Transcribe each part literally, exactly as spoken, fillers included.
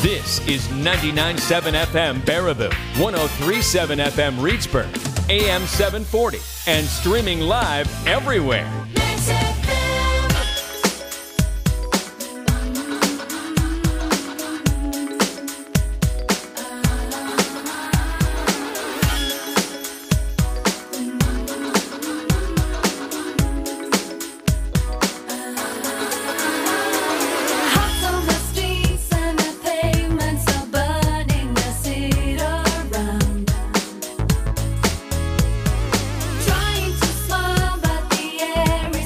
This is ninety-nine point seven F M Baraboo, one oh three point seven F M Reedsburg, A M seven forty, and streaming live everywhere. Trying to smile, but the air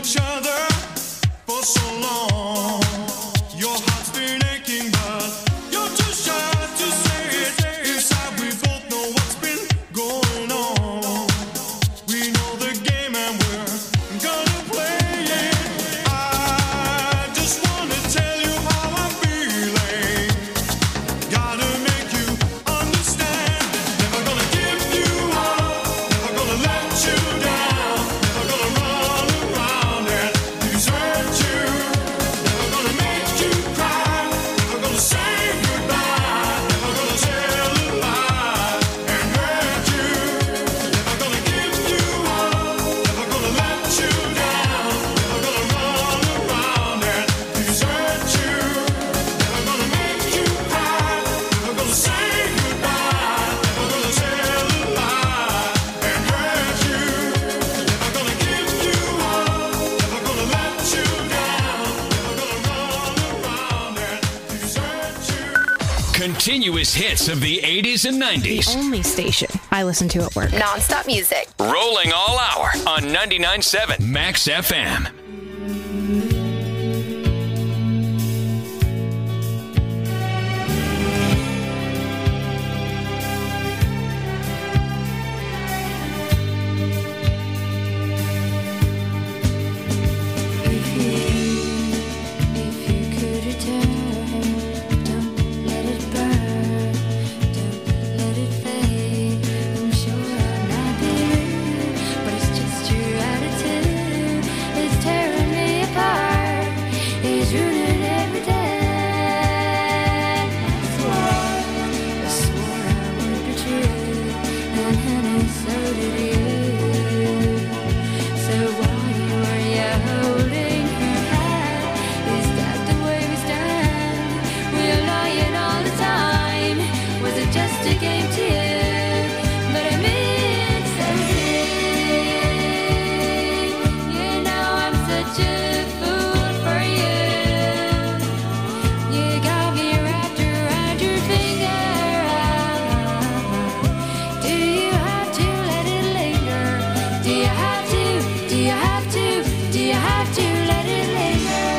each other for so long. Your heart's been aching, but you're too shy to say it. Inside we both know what's been going on. We know the game and we're gonna play it. I just wanna tell you how I'm feeling. Gotta make you understand. Never gonna give you up, never gonna let you down, never gonna run around and desert you, never gonna make you cry, never gonna say goodbye, never gonna tell a lie and hurt you, never gonna give you up, never gonna let you down, never gonna run around and desert you, never gonna make you cry, never gonna say goodbye, never gonna tell a lie and hurt you, never gonna give you up, never gonna let you down, never gonna run around and desert you. Continuous hits of the eighties and nineties. Only station I listen to at work. Non-stop music. Rolling all hour on ninety-nine point seven Max F M. If you could return, don't let it burn, don't let it fade. I'm sure I'm not being rude, but it's just your attitude. It's tearing me apart, it's ruining every day. I swore, I swore I would be true, and honey, so did you. So why were you holding her hand? Is that the way we stand? We're lying all the time. Was it just a game to you? But I mean so deep. You know I'm such a fool for you. You got me wrapped around your finger. Do you have to let it linger? Do you have to? Do you have to? Do you have to let it linger?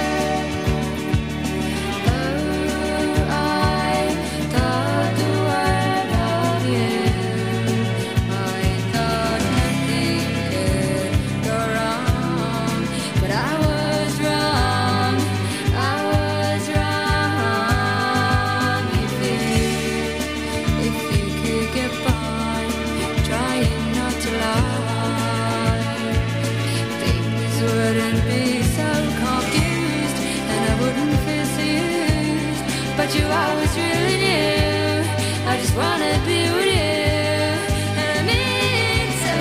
Oh, I thought the world of you. I thought nothing could go wrong, but I was wrong. I was wrong. If you, if you could get by, trying not to lie, things wouldn't be so confused, and I wouldn't feel so used. But you always really knew I just wanna be with you, and I mean so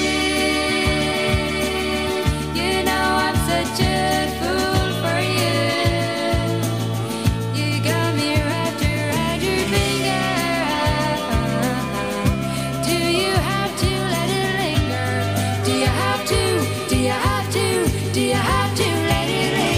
deep. You know I'm such a fool for you. You got me wrapped around your finger. Do you have to let it linger? Do you have to? Do you have to? Do you have to let it linger?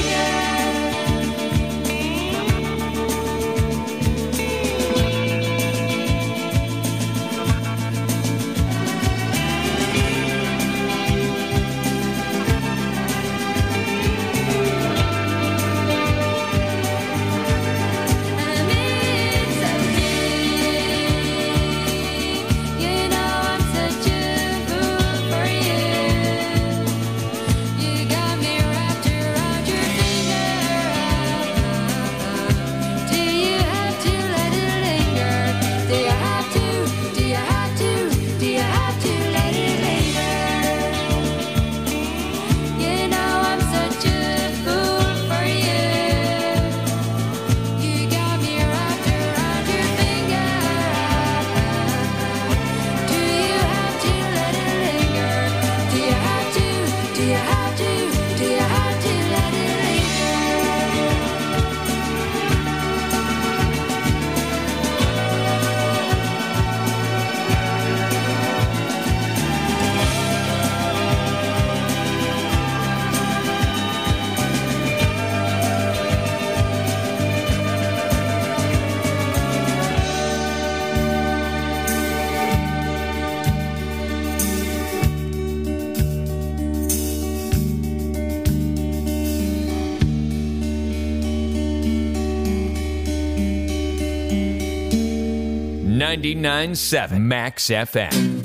ninety-nine point seven Max F M.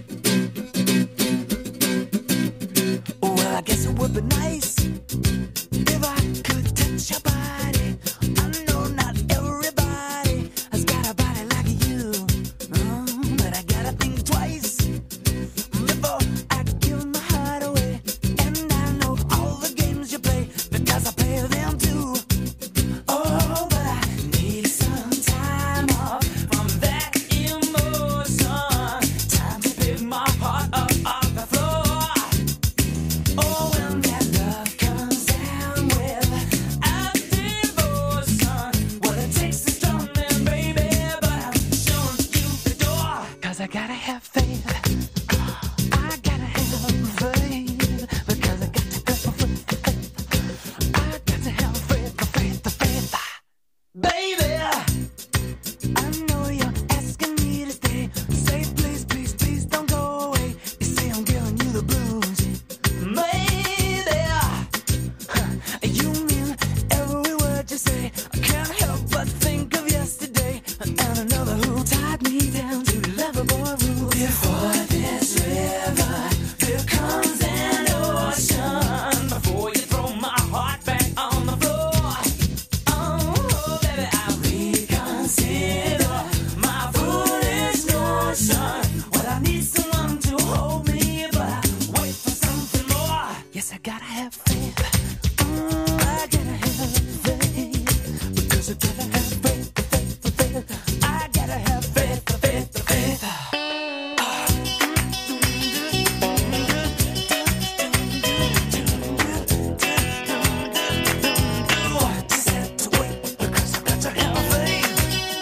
Well, I guess it would be nice if I could touch your body. I know not everybody has got a body like you, mm, but I gotta think twice before I give my heart away. And I know all the games you play because I play them too. Oh, but I need some time off from that emotion. Time to pick my heart up off the floor. Oh, when that love comes down without devotion, well, it takes a strong man, baby, but I'm showing you the door. 'Cause I gotta have faith. I gotta have faith. Because I got to go for faith. I got to have faith, the faith, the faith. Baby, I know you're asking me to stay. Say please, please, please don't go away. You say I'm giving you the blues. Maybe you mean every word you say. I can't help but think of yesterday and another who tied me down to lovable rules. Before this river becomes an ocean, before you throw my heart back on the floor. Oh, baby, I reconsider my foolish notion. Well, I need someone to hold me, but I wait for something more. Yes, I gotta have faith. Mm, I gotta have faith. Because I gotta have faith, the faith, the faith. I gotta have faith, the faith, the faith. Just have to wait because I got to have faith.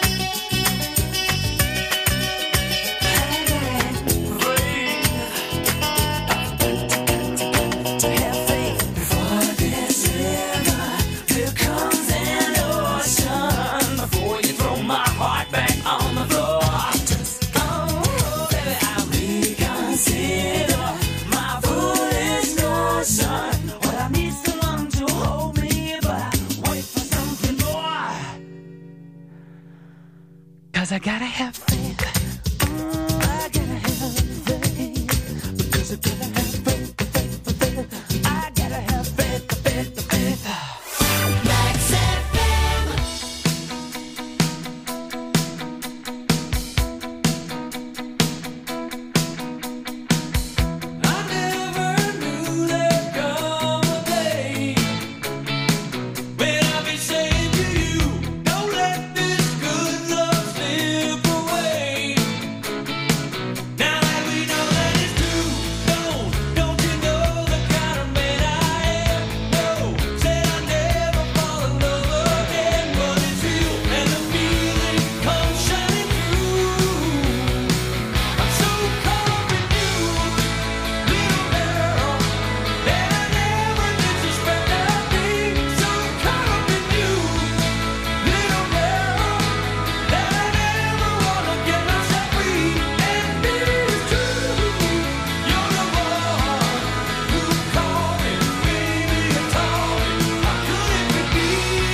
To have faith before this river becomes an ocean, before you throw my heart back on the floor. Just oh, baby, I reconsider my foolish notion. Well, I need someone to hold me, but I wait for something more. 'Cause I gotta have faith. Mm, I gotta have faith. Because I gotta have faith, the faith, the faith. I gotta have faith, the faith, the faith. Max F M. I never knew there'd come a day when I'd be saying to you, don't let this good love slip away. Now that we know that it's true, don't, don't you know the kind of man I am? No, said I never fall in love again, but it's real and the feeling comes shining through. I'm so caught up in you, little girl, that I never did suspect I'd be. So caught up in you, little girl, that I never wanna get myself free. And baby, it's true, you're the one who called me, baby, you told me, how could it be?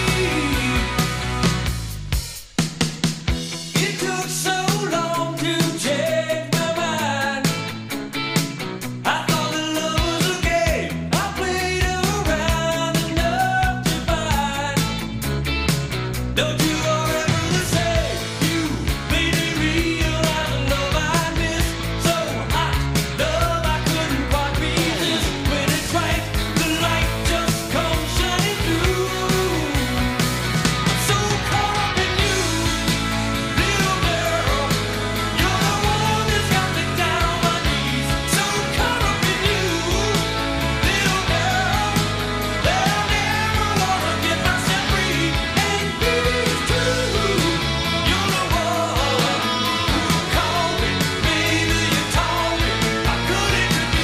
It took so long to change my mind. I thought that love was a game. I played around enough to find. Don't you ever the same? You made me realize the love I missed. So hot, love I couldn't quite resist. When it's right, the light just comes shining through. I'm so caught up in you, little girl. You're the one that's got me down on my knees. So caught up in you, little girl, that I never wanna get myself free. And baby, it's true, you're the one who called me, baby, you told me, how could it be?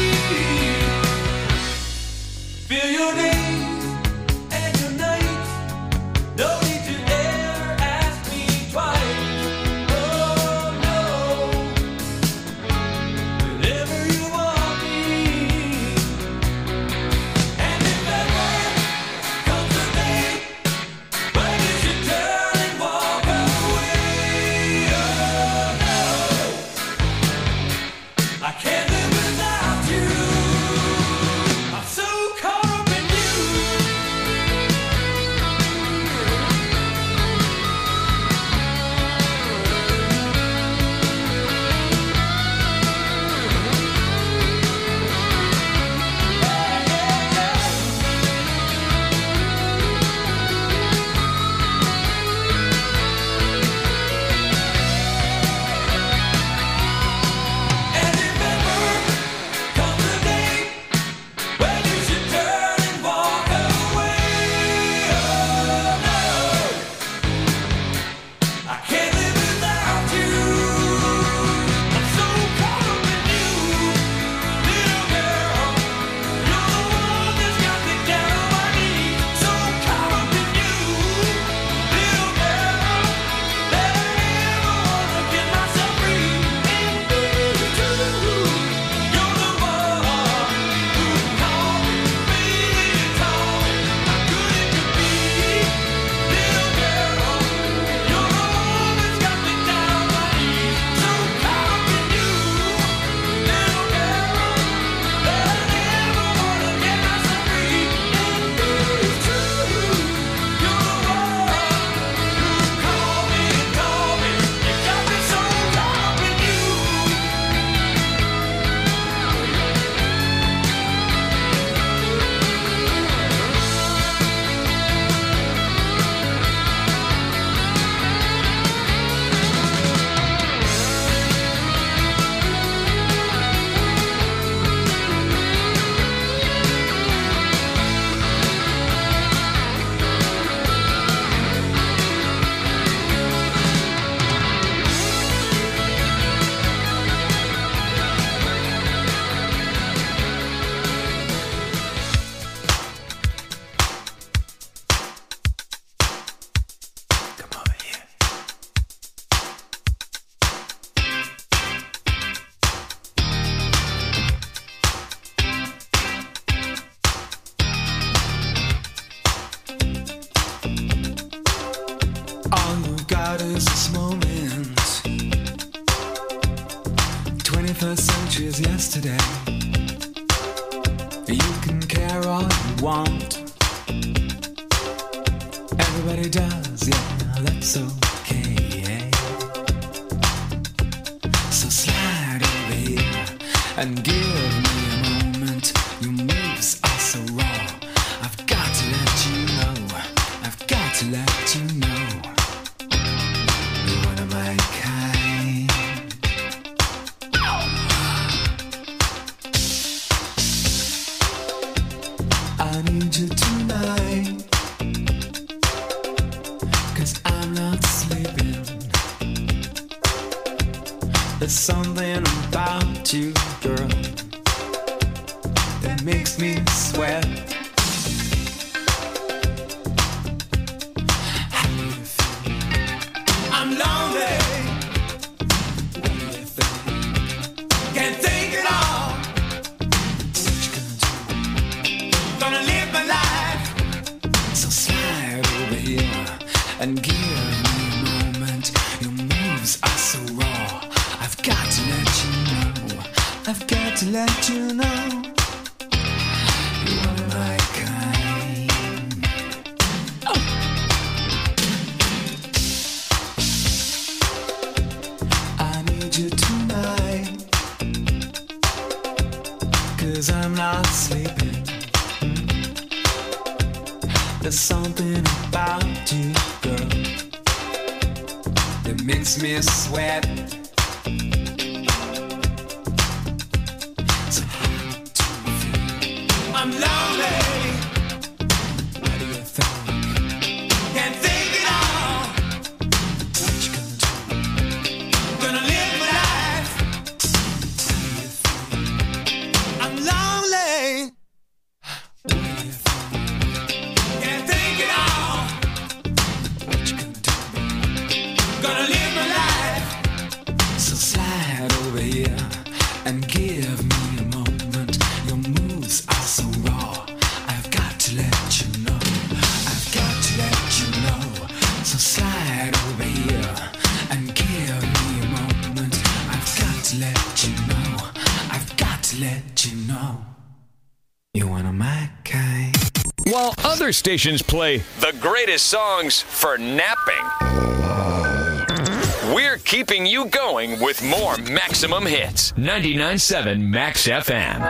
Feel your days and your nights. No need to ever ask me twice. Oh no, whenever you want me. And if ever comes a day when you should turn and walk away, oh, is yesterday. You can care all you want. Everybody does, yeah, that's okay. So slide over here and give me a moment. Your moves are so raw. I've got to let you know. I've got to let you know. You're one of my kind. I need you tonight, 'cause I'm not sleeping. There's something about you, girl, that makes me sweat. How do you feel? I'm lonely. What do you think? Can't think at all. What you gonna do? Gonna live my life. So slide over here and give me a moment. Your moves are so raw. I've got to let you know. I've got to let you know. You're one of my kind. Oh. I need you tonight, 'cause I'm not sleeping. There's something about you, girl, that makes me sweat. So how do you feel? I'm lonely. What do you think? Can't think at all. What you gonna do? Gonna live my life. How do you feel? I'm lonely. What do you think? Can't think at all. What you gonna do? Gonna live my life. So slide over here and give me a moment. Your moves are so raw. I've got to let you know. I've got to let you know. So slide over here and give me a moment. I've got to let you know. I've got to let you know. You're one of my kind. While other stations play the greatest songs for napping, we're keeping you going with more Maximum Hits. ninety-nine point seven Max F M.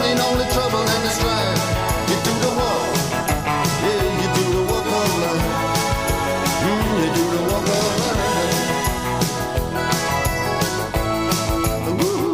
ain't only trouble and the strife. You do the walk, yeah, you do the walk of life. Mm, you do the walk of life. Woo.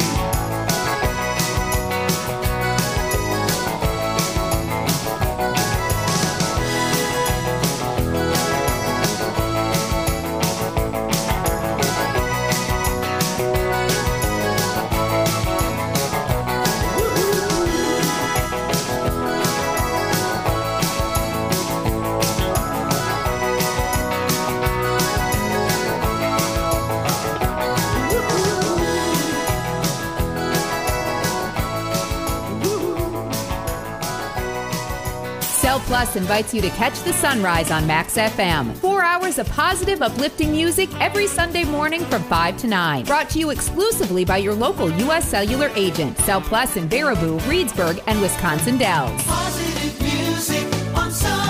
Cell Plus invites you to catch the sunrise on Max F M. Four hours of positive, uplifting music every Sunday morning from five to nine. Brought to you exclusively by your local U S Cellular agent. Cell Plus in Baraboo, Reedsburg, and Wisconsin Dells. Positive music on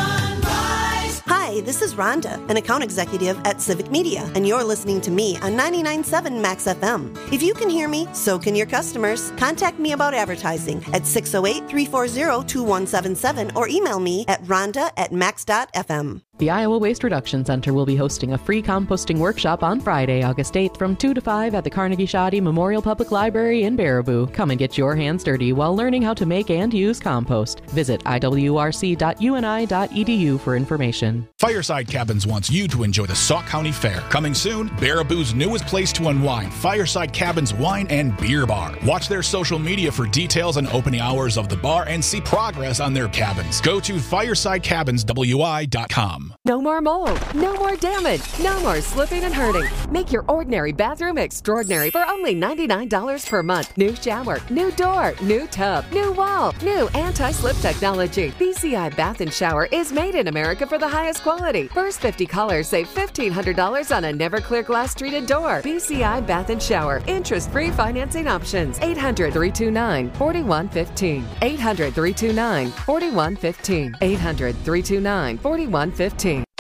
Sunrise. Hi, this is Rhonda, an account executive at Civic Media, and you're listening to me on ninety-nine point seven Max F M. If you can hear me, so can your customers. Contact me about advertising at six oh eight, three four zero, two one seven seven or email me at rhonda at max dot f m. The Iowa Waste Reduction Center will be hosting a free composting workshop on Friday, August eighth from two to five at the Carnegie Shoddy Memorial Public Library in Baraboo. Come and get your hands dirty while learning how to make and use compost. Visit i w r c dot u n i dot e d u for information. Fireside Cabins wants you to enjoy the Sauk County Fair. Coming soon, Baraboo's newest place to unwind, Fireside Cabins Wine and Beer Bar. Watch their social media for details on opening hours of the bar and see progress on their cabins. Go to fireside cabins w i dot com. No more mold, no more damage, no more slipping and hurting. Make your ordinary bathroom extraordinary for only ninety-nine dollars per month. New shower, new door, new tub, new wall, new anti-slip technology. B C I Bath and Shower is made in America for the highest quality. First fifty callers save fifteen hundred dollars on a never clear glass treated door. B C I Bath and Shower. Interest-free financing options. eight hundred, three two nine, four one one five. eight hundred, three two nine, four one one five. eight hundred, three two nine, four one one five.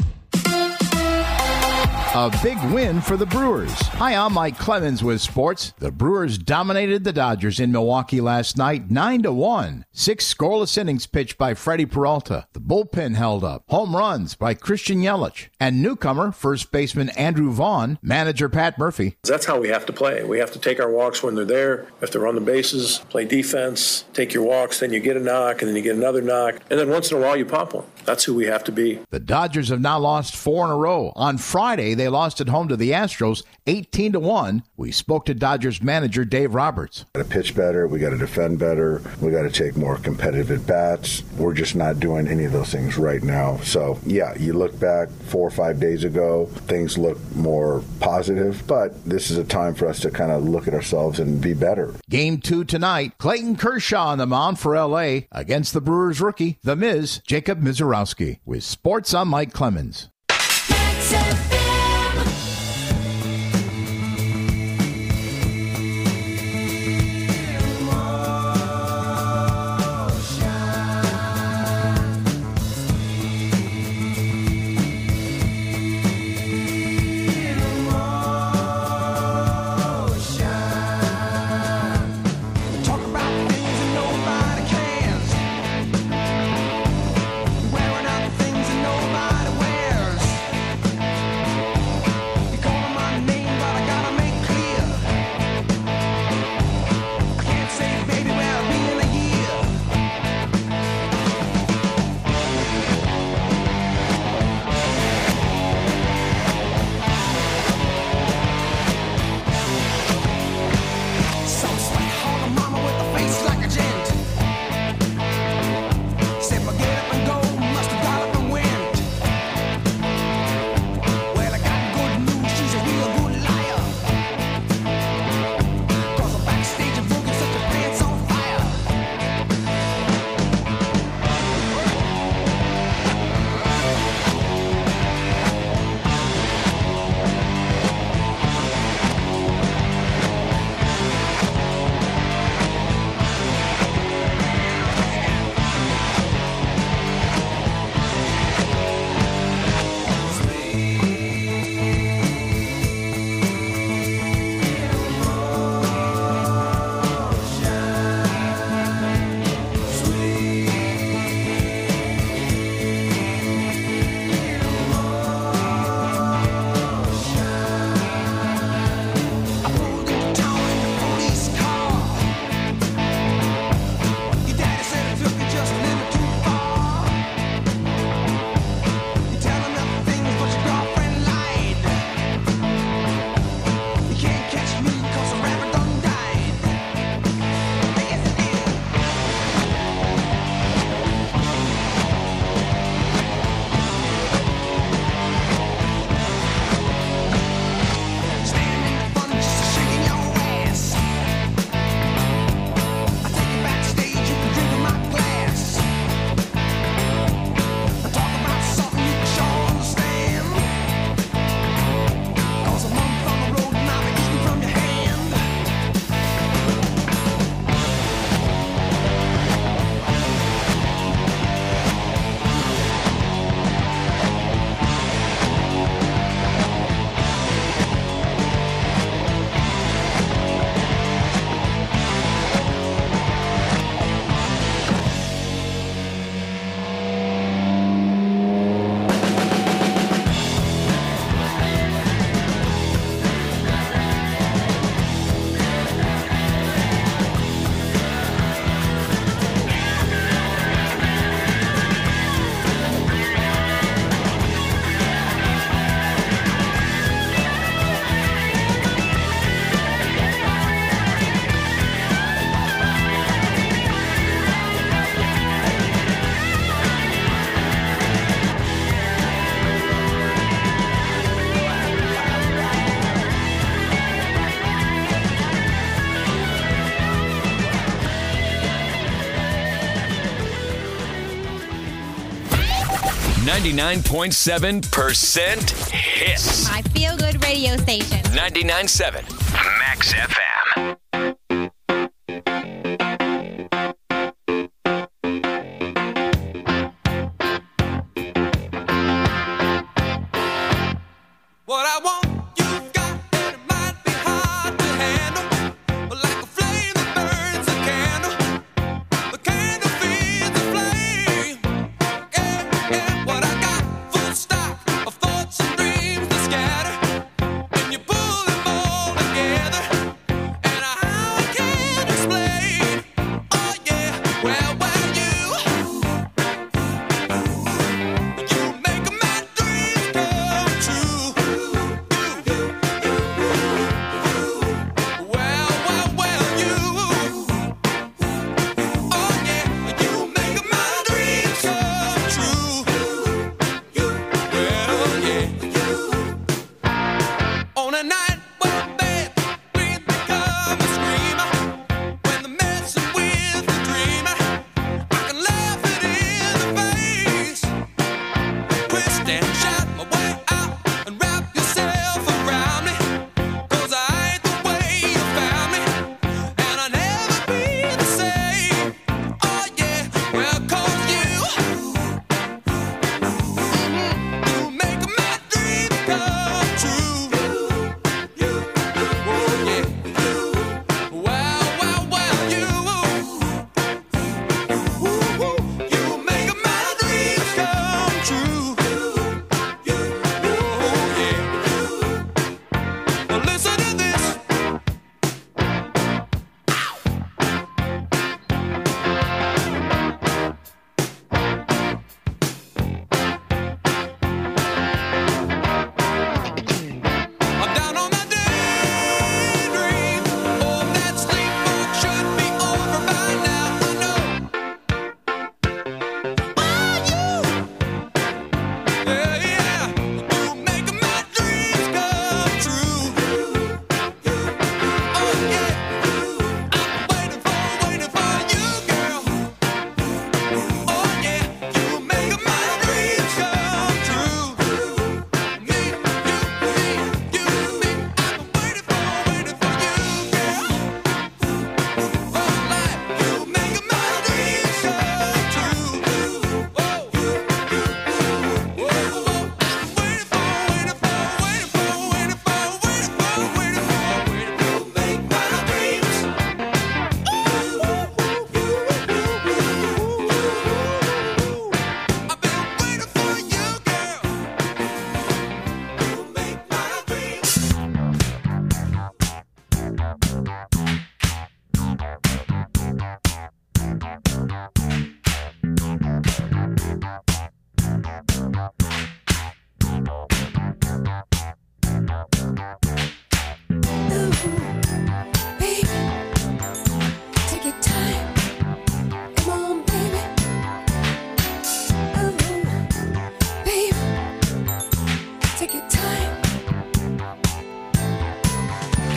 A big win for the Brewers. Hi, I'm Mike Clemens with sports. The Brewers dominated the Dodgers in Milwaukee last night, nine to one. Six scoreless innings pitched by Freddie Peralta. The bullpen held up. Home runs by Christian Yelich. And newcomer, first baseman Andrew Vaughn, manager Pat Murphy. That's how we have to play. We have to take our walks when they're there. We have to run the bases, play defense, take your walks, then you get a knock, and then you get another knock. And then once in a while, you pop one. That's who we have to be. The Dodgers have now lost four in a row. On Friday, they lost at home to the Astros, eighteen to one. We spoke to Dodgers manager Dave Roberts. We got to pitch better. We got to defend better. We got to take more competitive at-bats. We're just not doing any of those things right now. So, yeah, you look back four or five days ago, things look more positive, but this is a time for us to kind of look at ourselves and be better. Game two tonight, Clayton Kershaw on the mound for L A against the Brewers rookie, The Miz, Jacob Mizorowski. With sports, I'm Mike Clemens. Wearing out the things that nobody wears. ninety-nine point seven percent hits. My feel-good radio station. ninety-nine point seven Max F M. What I want, you've got, and it might be hard to handle. But like a flame that burns a candle, the candle feeds the flame. Yeah, yeah, what I got, full stock of thoughts and dreams that scatter. And you pull them all together, and I can't explain. Oh yeah, well, well, you, you make my dreams come true. On a night when bed dreams become a screamer, when the messing with the dreamer, I can laugh it in the face, twist and shout my way out and wrap yourself around me, 'cause I ain't the way you found me, and I'll never be the same. Oh yeah, well, 'cause you, you make my dreams come true.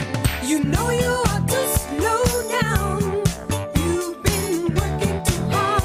You know you ought to slow down. You've been working too hard.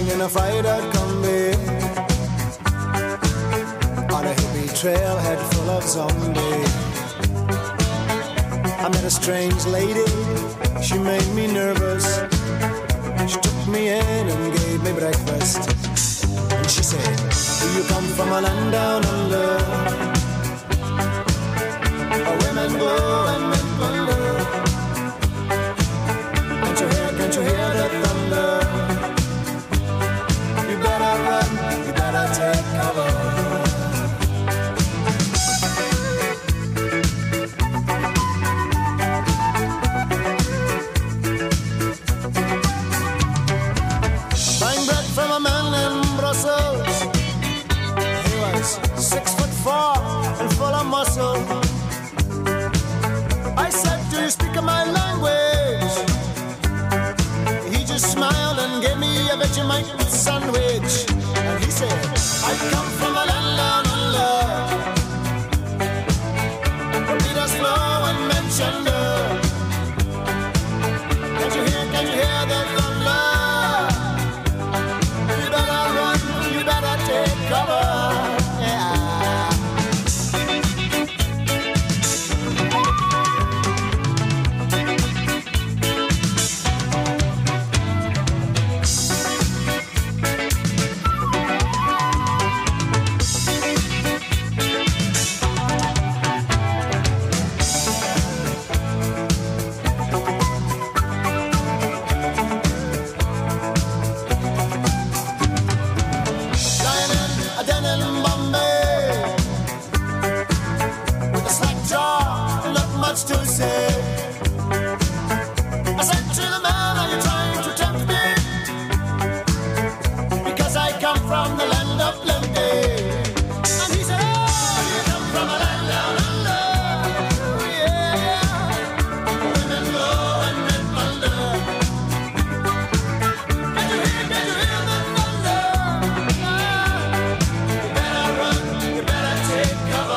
riding in a fried-out Kombi on a hippie trailhead full of zombies. I met a strange lady, she made me nervous. She took me in and gave me breakfast. And she said, do you come from a land down under? Where women go and men wonder. Can't you hear, can't you hear the thunder? You better run, you better take cover. Six foot four and full of muscle. I said, do you speak my language? He just smiled and gave me a Vegemite sandwich. And he said, I come from a land down under, where leaders flow and mention the. Can't you hear, can't you hear the thunder? You better run, you better take cover. To say, I said to the man, are you trying to tempt me? Because I come from the land of plenty. And he said, oh, you come from a land down under. Yeah, women go and men wonder. Can you hear, can you hear the thunder? You better run, you better take cover.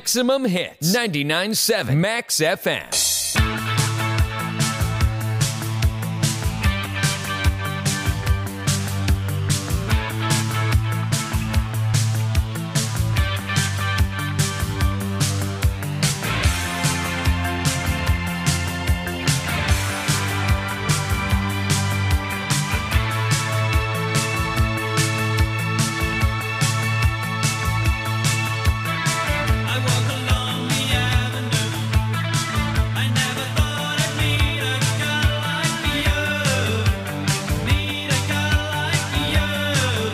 Maximum Hits. ninety-nine point seven Max F M. I walk along the avenue. I never thought I'd meet a girl like you. Meet a girl like you.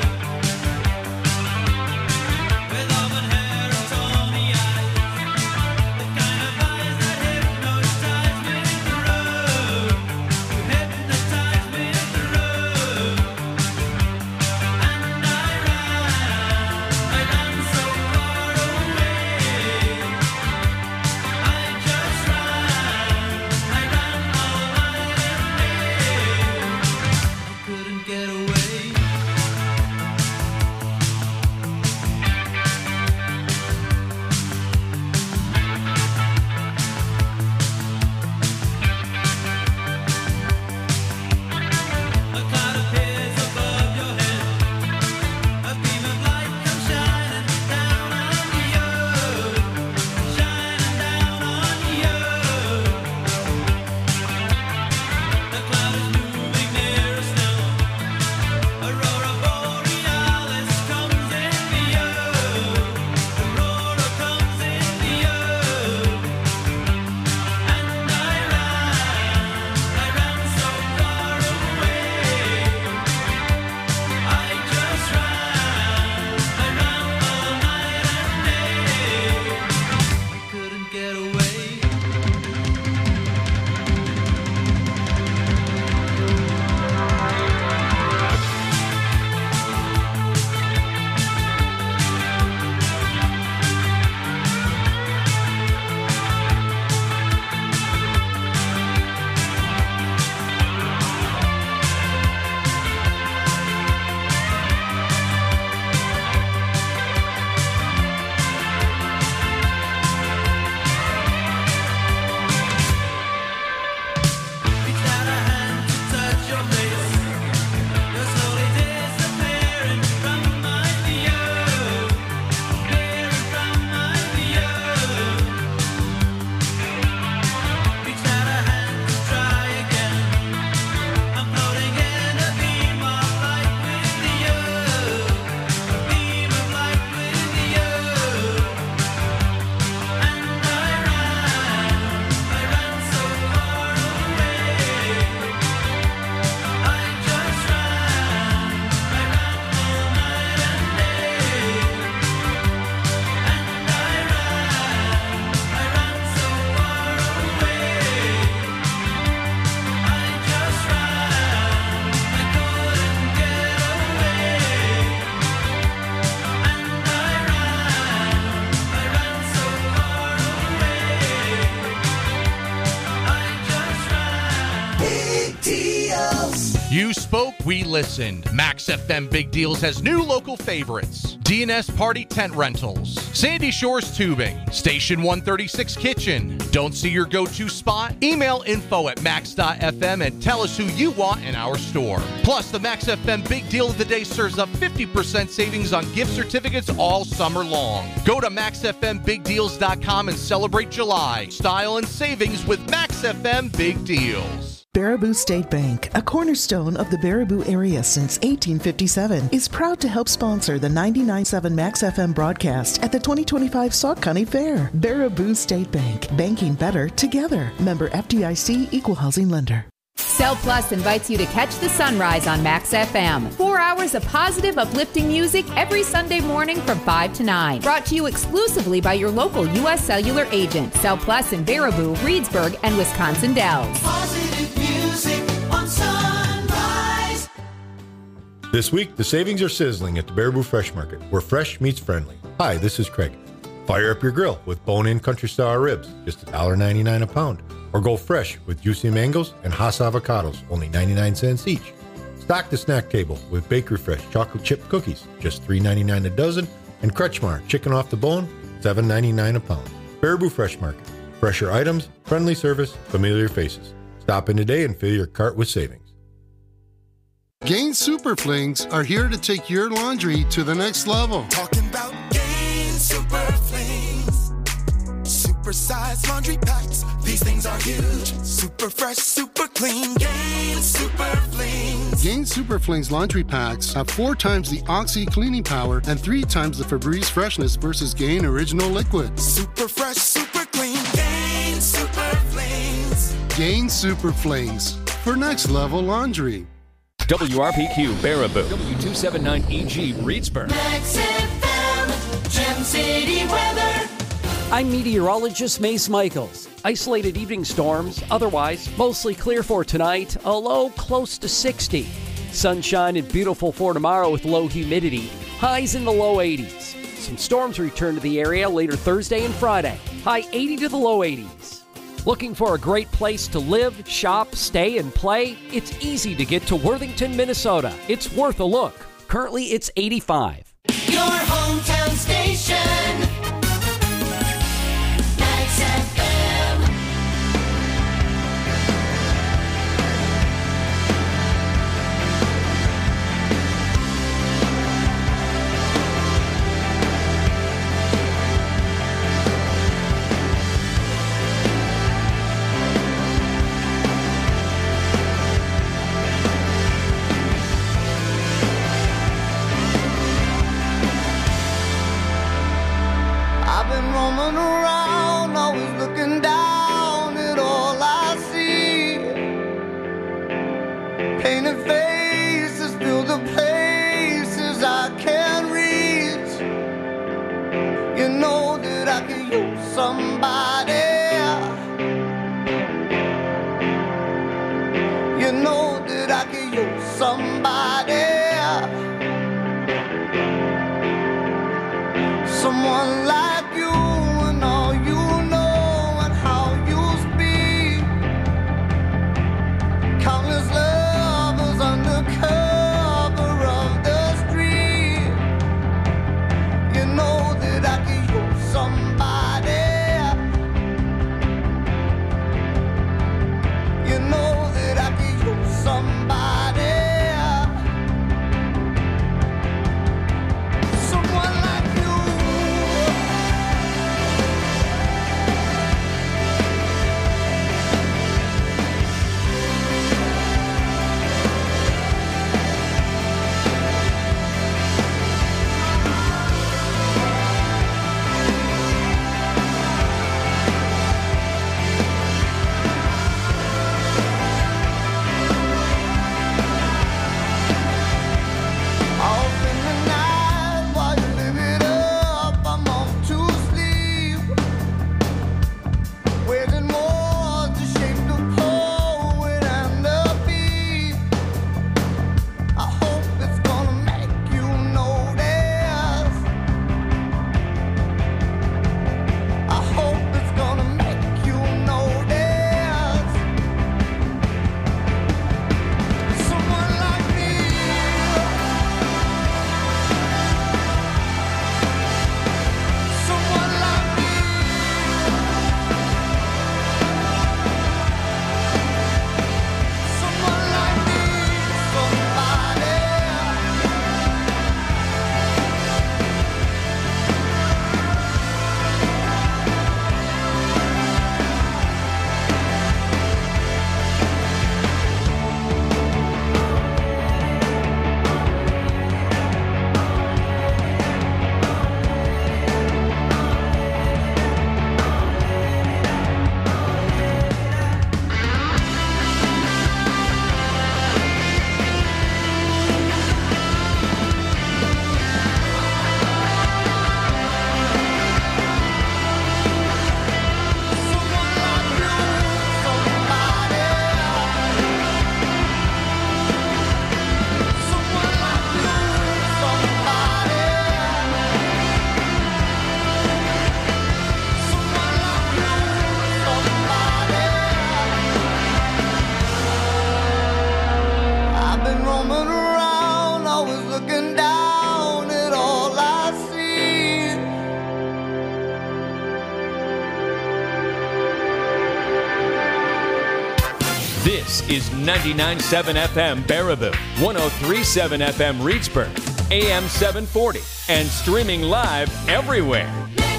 With auburn hair and tawny eyes, the kind of eyes that hypnotize me through. You hypnotize me through. And I ran, I ran so far away. I just ran, I ran all night and day. I couldn't get away. A cloud appears above your head. A beam of light comes shining down on you, shining down on you. The cloud is moving nearer still. Aurora borealis comes into you. Aurora comes into you. And I ran, I ran so far away. I just ran, I ran all night and day. I couldn't get away. Reached out a hand to touch your face. You're slowly disappearing from my view, disappearing from my view. Reached out a hand to try again. I'm floating in a beam of light with you, a beam of light with you. And I ran, I ran so far away. I just ran, I ran all night and day. And I ran, I ran so far away. I just ran, I couldn't get away. And I ran, I ran so far away. I just ran. Big deals. You spoke, we listened. Max F M Big Deals has new local favorites. D and S Party Tent Rentals, Sandy Shores Tubing, Station one thirty-six Kitchen. Don't see your go-to spot? Email info at max dot f m and tell us who you want in our store. Plus, the Max F M Big Deal of the Day serves up fifty percent savings on gift certificates all summer long. Go to max f m big deals dot com and celebrate July. Style and savings with Max F M Big Deals. Baraboo State Bank, a cornerstone of the Baraboo area since eighteen fifty-seven, is proud to help sponsor the ninety-nine point seven Max F M broadcast at the twenty twenty-five Sauk County Fair. Baraboo State Bank, banking better together. Member F D I C, Equal Housing Lender. Cell Plus invites you to catch the sunrise on Max F M. Four hours of positive, uplifting music every Sunday morning from five to nine. Brought to you exclusively by your local U S Cellular agent. Cell Plus in Baraboo, Reedsburg, and Wisconsin Dells. Positive music on Sunrise. This week, the savings are sizzling at the Baraboo Fresh Market, where fresh meets friendly. Hi, this is Craig. Fire up your grill with bone-in country-style ribs, just one dollar ninety-nine a pound. Or go fresh with juicy mangoes and Hass avocados, only ninety-nine cents each. Stock the snack table with Bakery Fresh chocolate chip cookies, just three ninety-nine a dozen. And Kretschmar chicken off the bone, seven ninety-nine a pound. Baraboo Fresh Market. Fresher items, friendly service, familiar faces. Stop in today and fill your cart with savings. Gain Super Flings are here to take your laundry to the next level. Talking about Gain Super Flings. Super size laundry packs. These things are huge. Super fresh, super clean. Gain Super Flings. Gain Super Flings laundry packs have four times the Oxy cleaning power and three times the Febreze freshness versus Gain Original Liquid. Super fresh, super clean. Gain Super Flings. Gain Super Flings for next level laundry. W R P Q Baraboo, W two seventy-nine E G Reedsburg. Max F M, Gem City weather. I'm meteorologist Mace Michaels. Isolated evening storms, otherwise mostly clear for tonight, a low close to sixty. Sunshine and beautiful for tomorrow with low humidity, highs in the low eighties. Some storms return to the area later Thursday and Friday, high eighty to the low eighties. Looking for a great place to live, shop, stay, and play? It's easy to get to Worthington, Minnesota. It's worth a look. Currently, it's eighty-five. Your hometown station. Max F M. I've been roaming around, always looking down at all I see. Painted faces fill the places I can't reach. You know that I could use somebody. You know that I could use somebody. Someone like you and all you know and how you speak. Countless lovers under cover of the street. You know that I could use somebody. You know that I could use somebody. is ninety-nine point seven F M Baraboo, one oh three point seven F M Reedsburg, A M seven forty, and streaming live everywhere.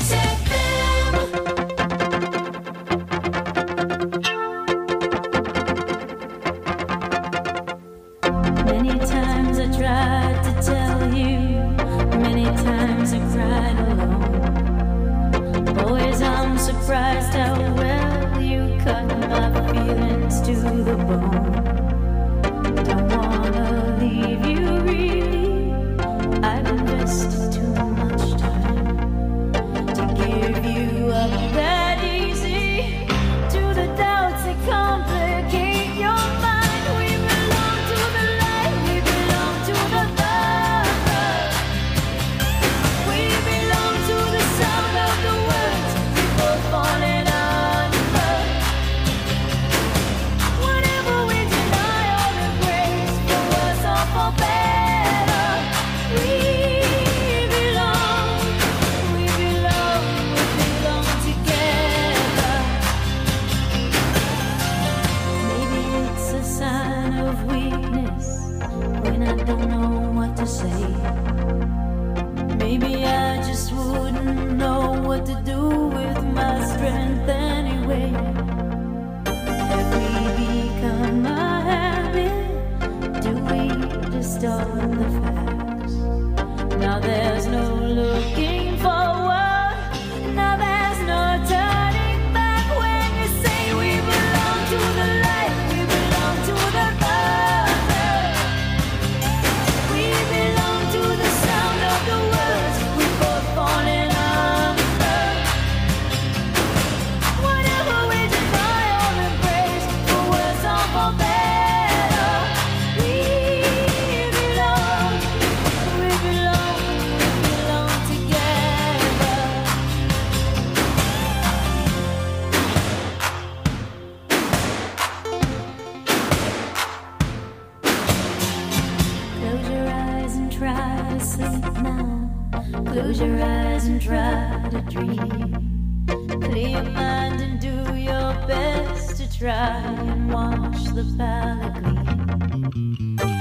Many times I tried to tell you, many times I cried alone. Always I'm surprised how well you cut my feelings to the bone. Don't wanna leave you really, I've invested too much time to give you up that easy to the doubts that complicate your mind. We belong to the light, we belong to the dark. We belong to the sound of the words before falling under. Whenever we deny all the grace, for worse or for better, we belong, we belong, we belong together. Maybe it's a sign of weakness when I don't know what to say. Maybe I just wouldn't know what to do with my strength anyway. Have we become a habit? Do we distort the facts? Now there's no looking forward. Now there's no turning back when you say we belong to the light, we belong to the dark. We belong to the sound of the words we both falling under. Whatever we deny all embrace, for worse or for better, we belong, we belong, we belong together. Close your eyes and try to sleep now. Close your eyes and try to dream. Clear your mind and do your best to try and wash the palate clean.